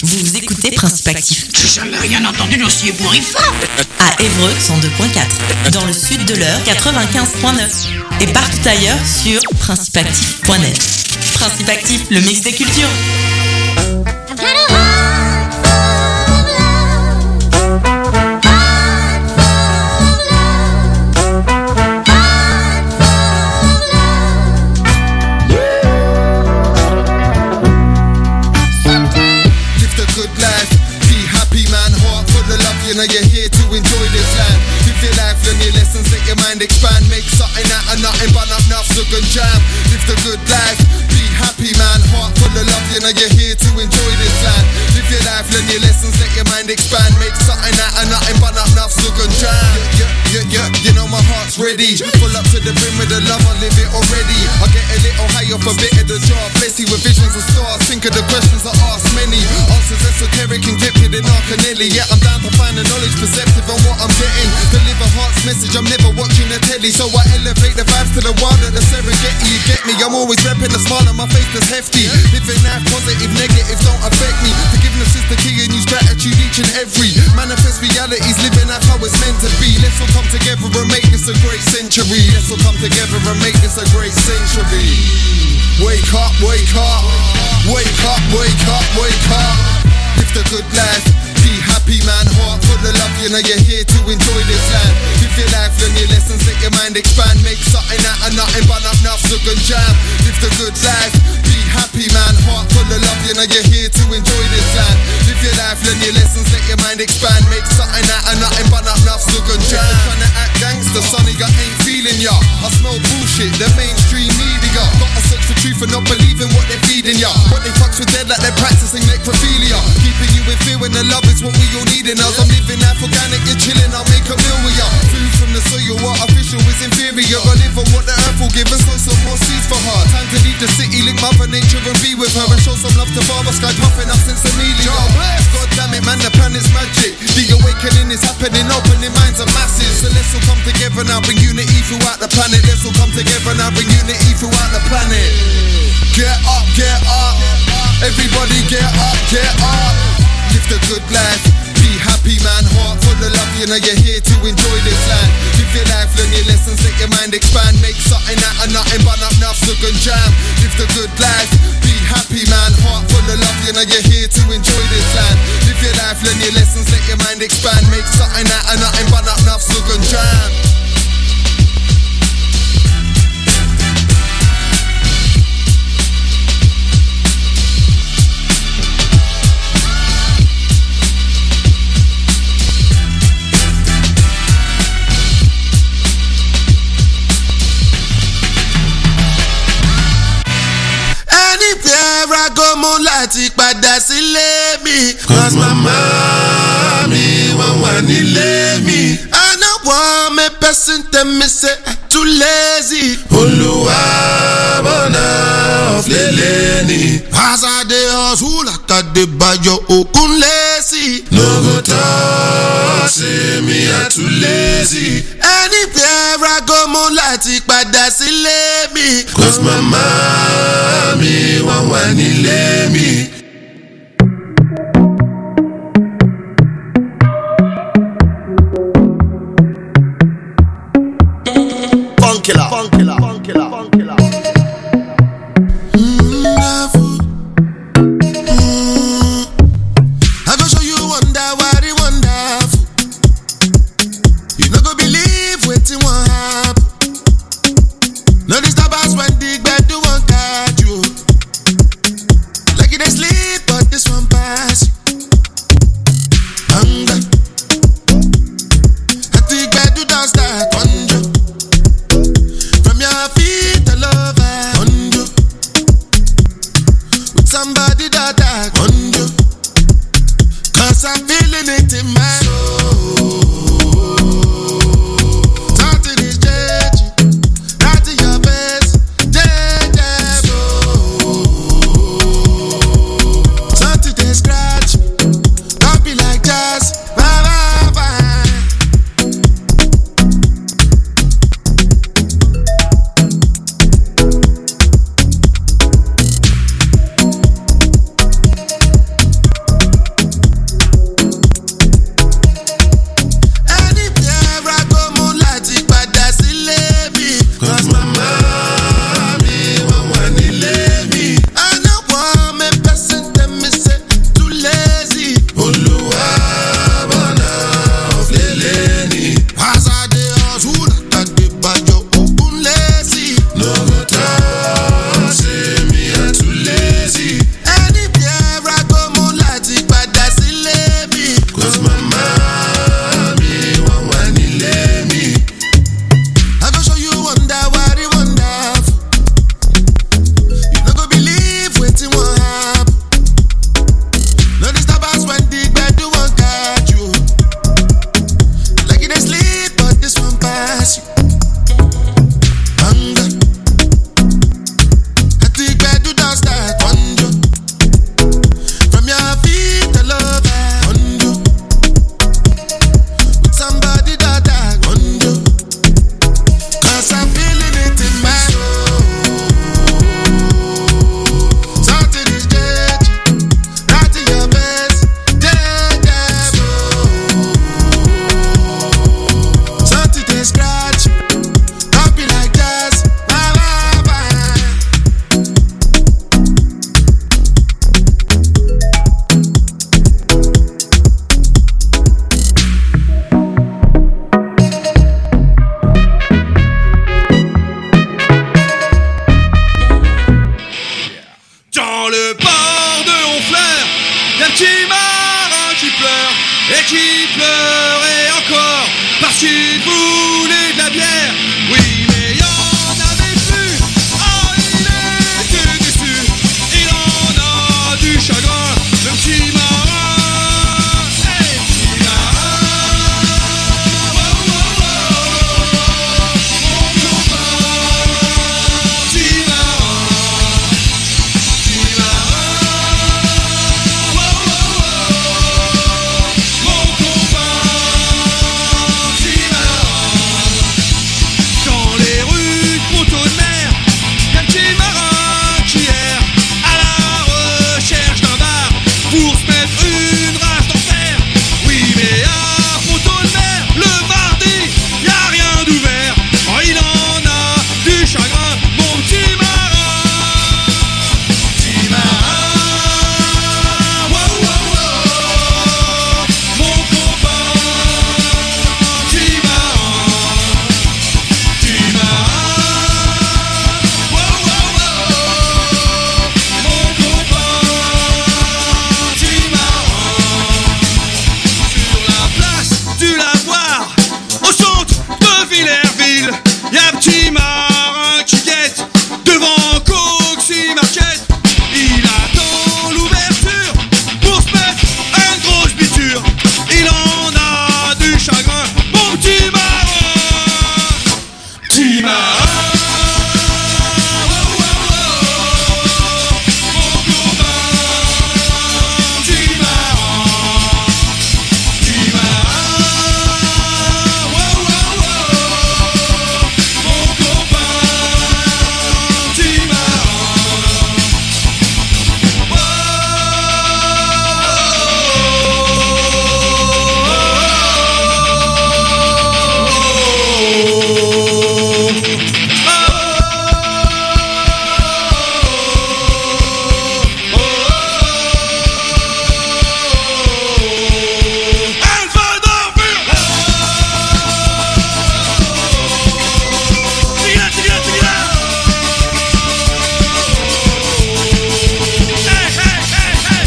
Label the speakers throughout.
Speaker 1: Vous écoutez Principe Actif.
Speaker 2: J'ai jamais rien entendu d'aussi ébouriffant.
Speaker 1: À Évreux 102.4. Dans le sud de l'Eure 95.9. Et partout ailleurs sur principeactif.net. Principe Actif, le mix des cultures.
Speaker 3: You know you're here to enjoy this land. Live your life, learn your lessons, let your mind expand. Make something out of nothing, but not enough so good jam. Live the good life, be happy man. Heart full of love, you know you're here to enjoy this land. Live your life, learn your lessons, let your mind expand. Make something out of nothing, but not enough so good jam. You know my heart's ready. Full up to the brim with the love, I live it already. I get a little higher for a bit of the job. Bless you with visions and stars. Think of the questions I ask many. Answers esoteric and gifted in Arcanelli. Yeah, I'm down to find the knowledge, perceptive on what I'm getting. Deliver heart's message, I'm never watching the telly. So I elevate the vibes to the wild at the Serengeti. You get me? I'm always repping the smile on my face that's hefty. Living life positive, negative don't affect me. Forgiveness is the key, a new strategy each and every. Manifest realities, living life how it's meant to be. Let's all come together and make this a great century. Let's all come together and make this a great century. Wake up, wake up. Wake up, wake up, wake up. Live the good life. Be happy man, heart full of love, you know you're here to enjoy this land. Live your life, learn your lessons, let your mind expand. Make something out of nothing, but not enough so good jam. Live the good life, be happy man, heart full of love, you know you're here to enjoy this land. Live your life, learn your lessons, let your mind expand. Make something out of nothing, but not enough so good jam. Trying to act gangster, sonny, I ain't feeling ya. I smell bullshit, the mainstream media. Gotta search for truth and not believing what they're feeding ya. What they fucks with dead like they're practicing necrophilia. Keeping you in fear when the love is what we all need in us. I'm living life organic, you're chilling, I'll make a meal with ya. Food from the soil, artificial is inferior. I live on what the earth will give us, so some more seeds for her. Time to leave the city, link mother nature and be with her. And show some love to Father Sky, puffing up since Amelia. God damn it man, the planet's magic. The awakening is happening, opening minds are massive. So let's all come together now, bring unity throughout the planet. Let's all come together now, bring unity throughout the planet. Get up, get up. Everybody get up, get up. Live the good life, be happy man, heart full of love, you know you're here to enjoy this land. Live your life, learn your lessons, let your mind expand. Make something out of nothing, but not enough so good jam. Live the good life, be happy man, heart full of love, you know you're here to enjoy this land. Live your life, learn your lessons, let your mind expand. Make something out of nothing, but not enough so good jam. Mo láti padà sílé mi. Cause mama mi wọ́n wà nílé mi. I no want me person tell me say I too lazy. Olúwa bọ̀nà ọ̀flẹ̀lẹ̀ ni. As I dey hustle àtàdé bàjọ́ òkun lazy. No go talk say me I too lazy. Anywhere I go mo láti padà sílé mi. Cause mama mi wọ́n wà nílé mi. Funkilla, funkilla, funkilla, funkilla. I go show you wonder what it wonderful. You no go believe wetin wan happen. No disturb us when the gbedu wan catch you. Like you dey sleep, but this one pass you. Hunger. At the gbedu don start conjure. From your feet all over conjure. With somebody that I conjure. Cause I'm feeling it in my soul. petit marin qui pleure et qui pleurait encore parce qu'il voulait de la bière. Oui, mais il y en avait plus. Oh, il était déçu. Il en a du chagrin, le petit marin. Hey, petit marin. Oh, oh, oh, mon copain. Petit marin. Petit marin. Oh, oh, oh, mon copain. Petit marin. Dans les rues de Ponto de Mer, y'a un petit marin qui erre à la recherche d'un bar pour se mettre une race d'enfer. Oui, mais à Ponto de Mer, le mardi, y'a rien d'ouvert. Oh, il en a du chagrin, mon petit marin. Petit marin. Wow, wow, wow. Mon copain. Petit marin. Petit marin. Wow, wow, wow. Mon copain. Petit marin. Sur la place du lavoir, au centre de Villerville, y'a un petit marin qui guette devant Coxy Market. Il attend l'ouverture pour se mettre une grosse biture. Il en a du chagrin, mon petit marin. Petit marin. Oh, oh, oh. Mon copain. Petit marin. Petit marin. Oh, oh, oh. Mon copain. Petit marin. Elle va dormir. Tira, tira, tira. Hey, hey, hey, hey.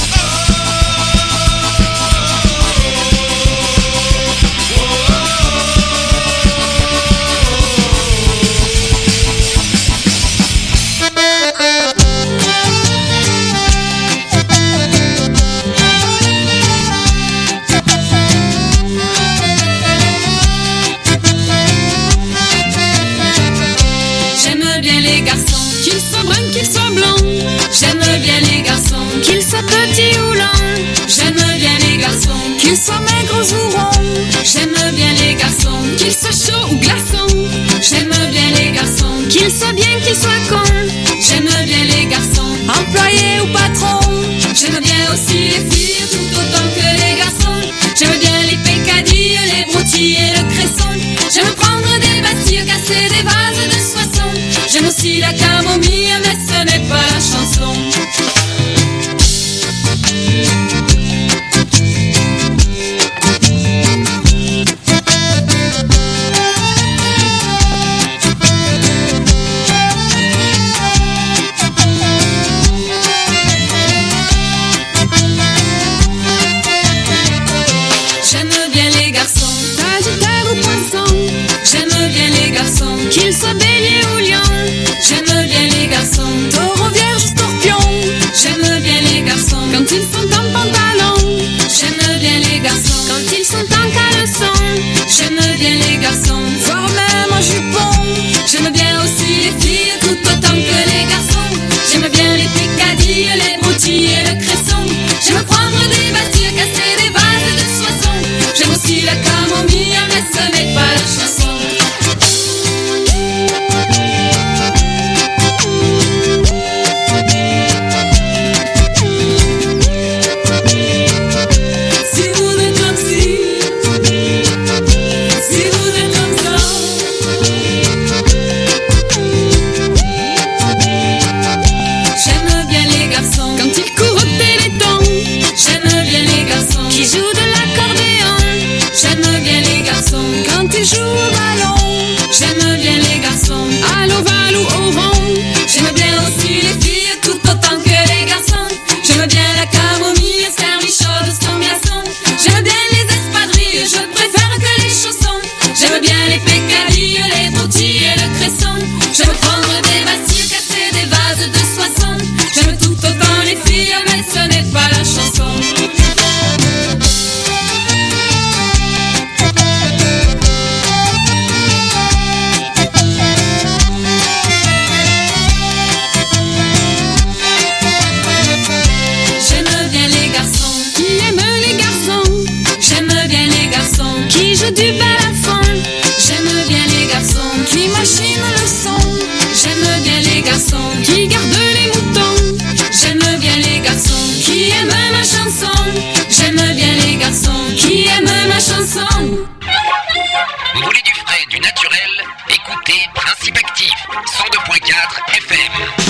Speaker 4: J'aime bien les garçons, qu'ils soient bruns, qu'ils soient blancs. J'aime bien les garçons, qu'ils soient petits ou longs. J'aime bien les garçons, qu'ils soient maigres ou ronds. J'aime bien les garçons, qu'ils soient chauds ou glaçons. J'aime bien les garçons, qu'ils soient bien, qu'ils soient cons. J'aime bien les garçons, employés ou patrons. J'aime bien aussi les filles tout autant que les garçons. J'aime bien les peccadilles, les broutilles et le cresson. J'aime prendre des bâtilles, casser des vases de soissons. J'aime aussi la camomille, mais ce n'est pas la chanson. J'aime bien les garçons, sagittaires ou poissons. J'aime bien les garçons, qu'ils soient béliers ou lions. J'aime bien les garçons, taureaux, vierges, scorpions. J'aime bien les garçons, quand ils sont en pantalon. J'aime bien les garçons, quand ils sont en caleçon. J'aime bien les garçons, voire même en jupon. J'aime bien aussi les filles, tout autant que les garçons. J'aime bien les peccadilles, les broutilles et le cresson. J'aime prendre des bâtilles, casser des vases de soissons. J'aime aussi la camomille, mais ce n'est pas la chanson. connais pas la chanson. J'aime bien les garçons qui aiment les garçons. J'aime bien les garçons qui jouent du balafon. J'aime bien les garçons qui machinent le son. J'aime bien les garçons qui gardent les moutons. J'aime bien les garçons qui aiment ma chanson. J'aime bien les garçons qui aiment ma chanson.
Speaker 2: Vous voulez du frais, du naturel? Écoutez Principe Actif, 102.4 FM.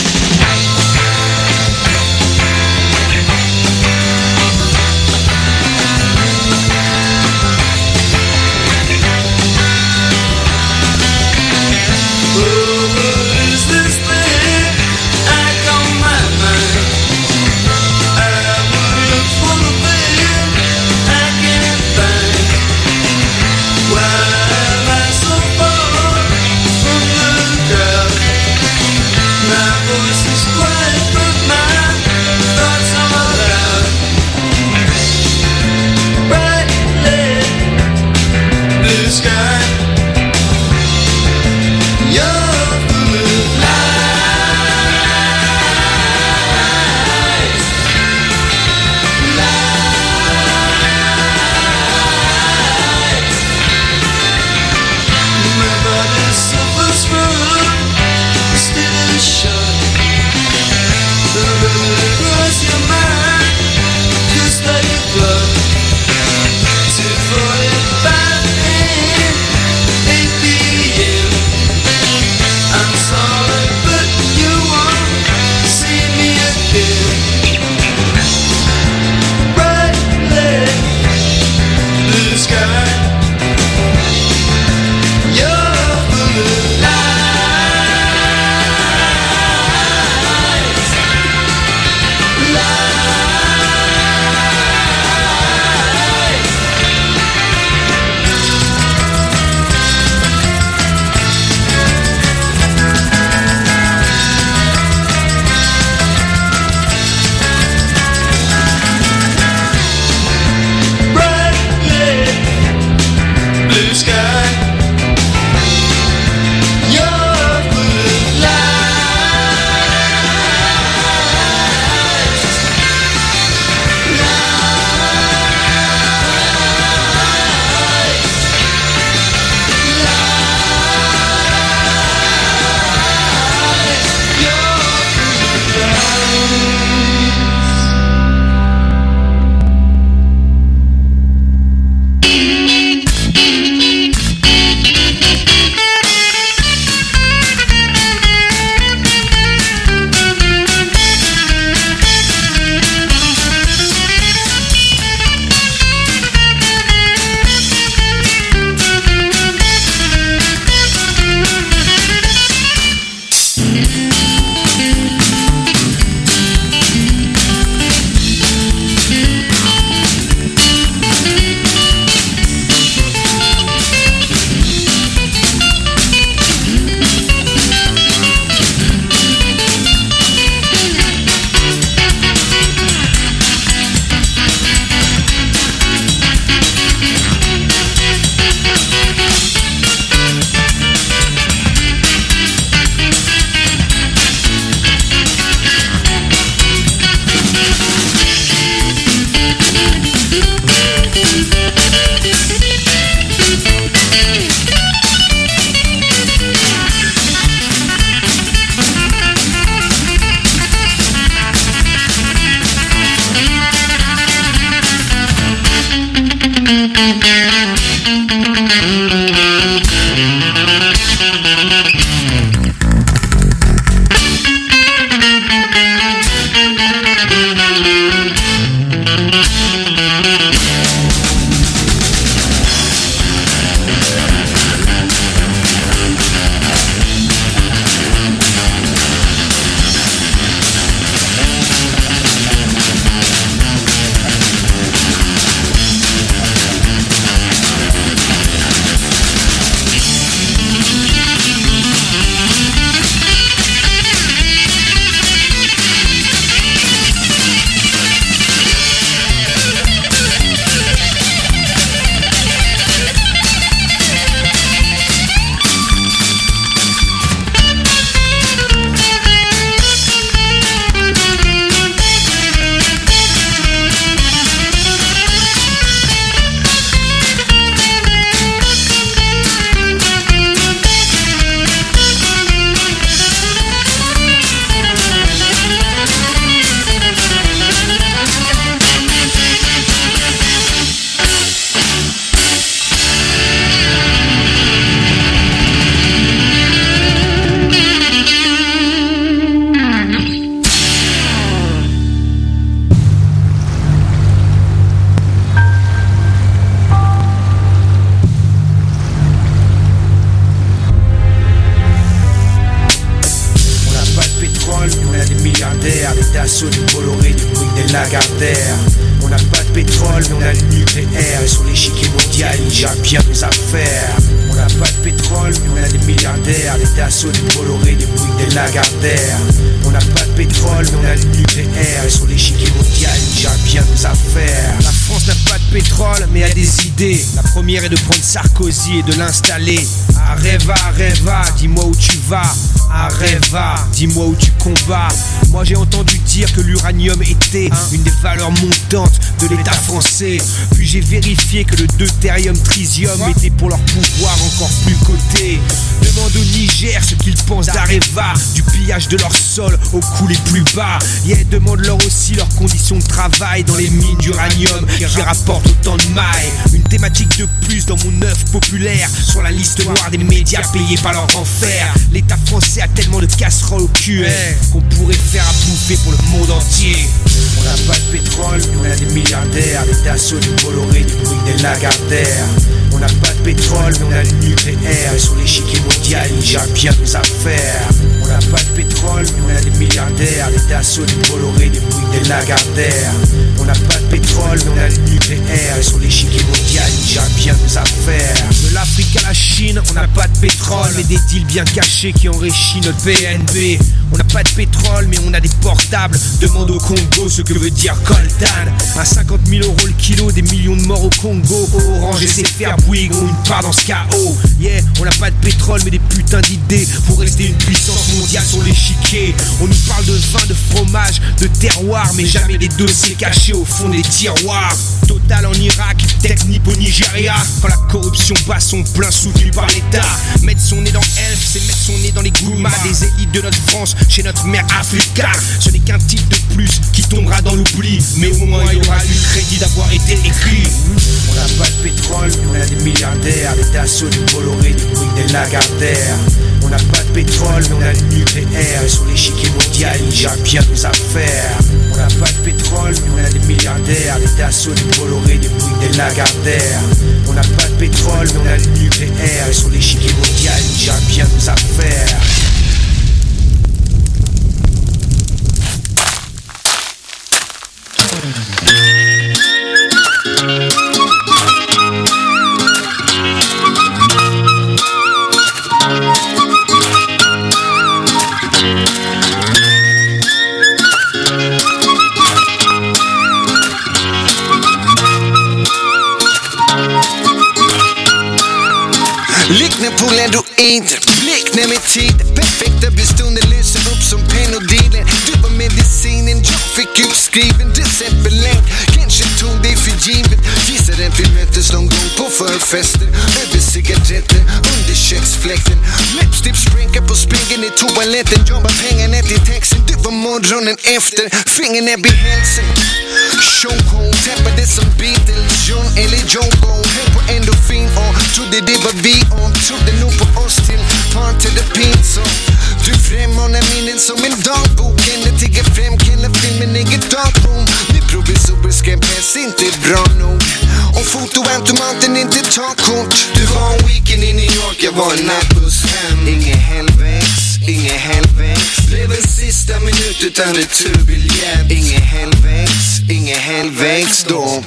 Speaker 5: Lagardère. On n'a pas de pétrole mais on a le nucléaire. Et sur l'échiquier mondial il gère bien nos affaires. On n'a pas de pétrole mais on a des milliardaires. Des Dassault, des Bolloré, des Bouygues, des Lagardère. On n'a pas de pétrole mais on a le nucléaire. Et sur l'échiquier mondial il gère bien nos affaires. La France n'a pas de pétrole mais a des idées. La première est de prendre Sarkozy et de l'installer. Areva, dis-moi où tu vas. Areva, dis-moi où tu combats. Moi j'ai entendu dire que l'uranium était une des valeurs montantes de l'État français. Puis j'ai vérifié que le deutérium tritium était pour leur pouvoir encore plus coté. Demande au Niger ce qu'ils pensent d'Areva, du pillage de leur sol au coût les plus bas. Demande-leur aussi leurs conditions de travail dans les mines d'uranium qui rapportent autant de mailles. Une thématique de plus dans mon œuvre populaire sur la liste noire des médias payés par leur enfer. L'État français a tellement de casseroles au cul qu'on pourrait faire à bouffer pour le monde entier. On n'a pas de pétrole mais on a des milliardaires. Des Dassault, des Bolloré, des Bouygues, des Lagardère. On n'a pas de pétrole mais on a le nucléaire. Et sur l'échiquier mondial il gère bien nos affaires. On n'a pas de pétrole mais on a des milliardaires. Des Dassault, des Bolloré, des Bouygues, des Lagardère. On n'a pas de pétrole mais on a le nucléaire. Et sur l'échiquier mondial il gère bien nos affaires. De l'Afrique à la Chine on n'a pas de pétrole mais des deals bien cachés qui enrichissent notre PNB. On n'a pas de pétrole mais on a des portables. Demande au Congo ce que veut dire coltan. À 50 000 € le kilo, des millions de morts au Congo. Orange et ses faire Bouygues ont une part dans ce chaos. On n'a pas de pétrole mais des putains d'idées pour rester une puissance mondiale sur l'échiquier. On nous parle de vin, de fromage, de terroir, mais jamais des dossiers cachés au fond des tiroirs. Total en Irak, Technip au Nigeria. Quand la corruption bat son plein soutenu par l'État. Mettre son nez dans Elf, c'est mettre son nez dans les Gourmas des élites de notre France, chez notre mère Africa. Ce n'est qu'un titre de plus qui tombera dans l'oubli, mais au moins il y aura eu crédit d'avoir été écrit. On n'a pas de pétrole mais on a des milliardaires. Des Dassault, des Bolloré, des Bouygues, des Lagardère. On n'a pas de pétrole mais on a le nucléaire. Et sur l'échiquier mondial il gère bien nos affaires. On n'a pas de pétrole mais on a des milliardaires. Des Dassault, des Bolloré, des Bouygues, des Lagardère. On n'a pas de pétrole mais on a le nucléaire. Et sur l'échiquier mondial il gère bien nos affaires.
Speaker 6: Liknar polen du inte, liknar med tid. Perfekta bestunder lyser upp som Panodilen. Du var medicinen jag fick utskriven. Decemberlänk, kanske tog dig för givet. Gissar en vi möttes någon gång på förfester. Över cigaretter, under köksfläkten. Läppstift spränkar på spegeln i toaletten. Jobbar pengarna till texten, du var morgonen efter. Fingerna vid hälsen. Sean Cole tappade som Beatles, John eller Joko. Höll på endorfin och trodde det var vi. Och trodde nog på oss till part to the pizza. Du frammanar minnen som en dagbok. Eller tigger fram killarfilmen, inget dagboom. Nu provisoriska press inte bra nog. Om fotoautomaten inte tar kort. Du var en weekend i New York, jag var en nattbuss hem. Ingen helvex. Blev en sista minut utan returbiljett. Ingen helvex då.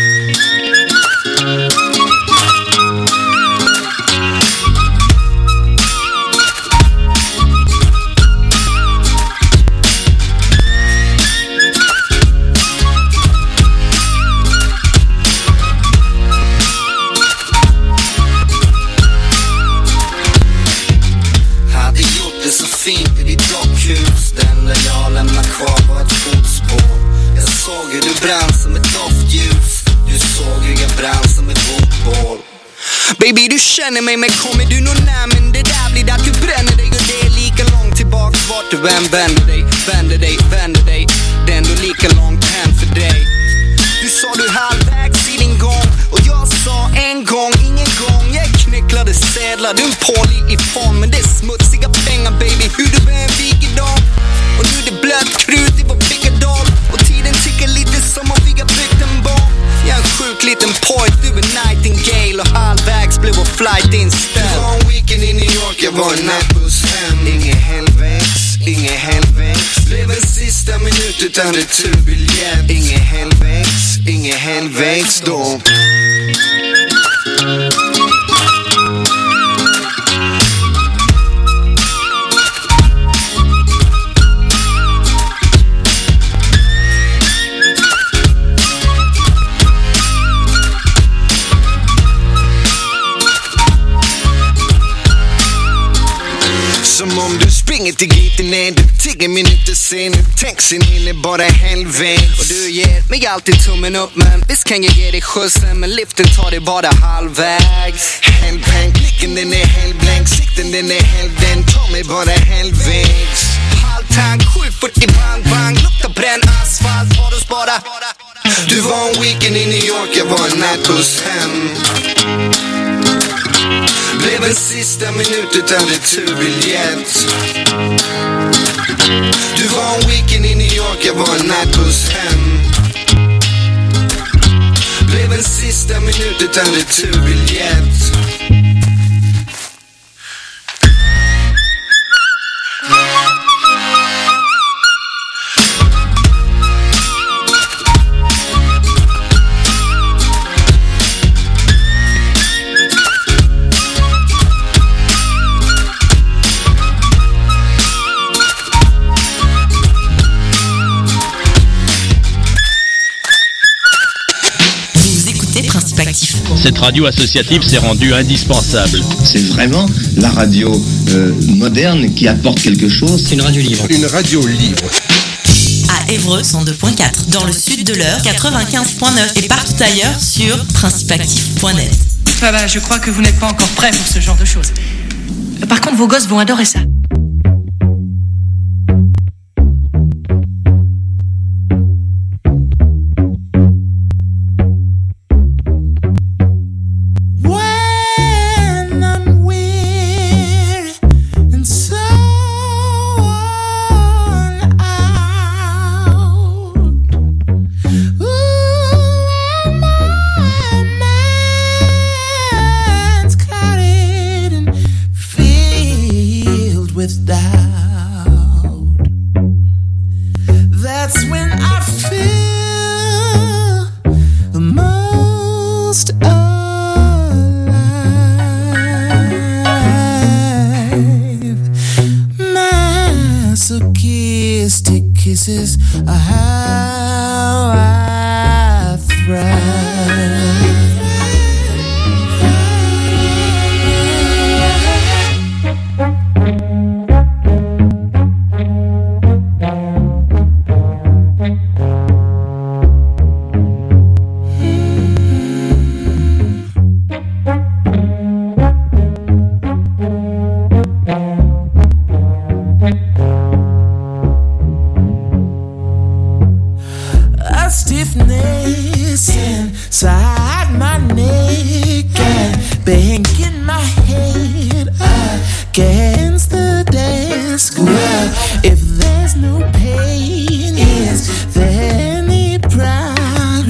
Speaker 6: Fint i ditt dockhus. Den där jag lämnar kvar var ett fotspår. Jag såg hur du brann som ett doftljus. Du såg hur jag brann som ett fotboll. Baby du känner mig men kommer du nog när. Men det där blir att du bränner dig. Och det är lika långt tillbaks vart du än vänder dig. Det är ändå lika långt hem för dig. Du sa du halvvägs i din gång. Och jag sa en gång, ingen gång. Jag knäcklade sedlar, du är en pålig i form. Men det är smutsiga pengar baby, hur du är en vigedom. Och nu är det blött krut i vår pickadoll. Och tiden tickar lite som om vi har byggt en bomb. Jag är en sjuk liten pojk, du är nightingale. Och halvvägs blev vår flight inställd. Du var en weekend i New York, jag var en nattbuss hem. Ingen helvex. Blev en sista minut utan returbiljett. Ingen helvägs då. Som om du springer till giten ner, du 10 minuter sen. Taxin hinner bara halvvägs.
Speaker 7: Och du ger mig alltid tummen upp, men visst kan jag ge dig skjutsen, men liften tar dig bara halvvägs.
Speaker 6: Halvblank, blicken den är halvblank, sikten den är halvden, tar mig bara halvvägs.
Speaker 7: Halvtank, 740 bang bang, luktar bränn asfalt, har du spara.
Speaker 6: Du var en weekend i New York, jag var en nattbuss hem. Blev en sista minut utan returbiljett. Du var en weekend i New York, jag var en nattbuss hem. Blev en sista minut utan returbiljett.
Speaker 8: Cette radio associative s'est rendue indispensable.
Speaker 9: C'est vraiment la radio moderne qui apporte quelque chose.
Speaker 10: C'est une radio libre.
Speaker 3: Une radio libre.
Speaker 1: À Évreux 102.4, dans le sud de l'Eure 95.9 et partout ailleurs sur principeactif.net.
Speaker 11: Je crois que vous n'êtes pas encore prêts pour ce genre de choses. Par contre, vos gosses vont adorer ça.
Speaker 12: Kisses are how I thrive. Inside my neck and banging my head against the desk. Well, if there's no pain, is there any progress?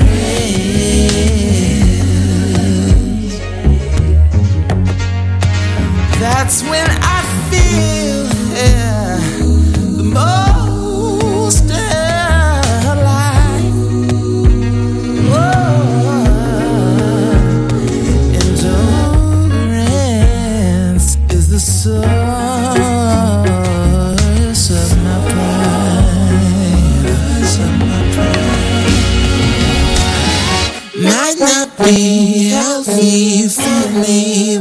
Speaker 12: That's when I feel the most alive. Endurance is the source of my pride. Might not be healthy for me.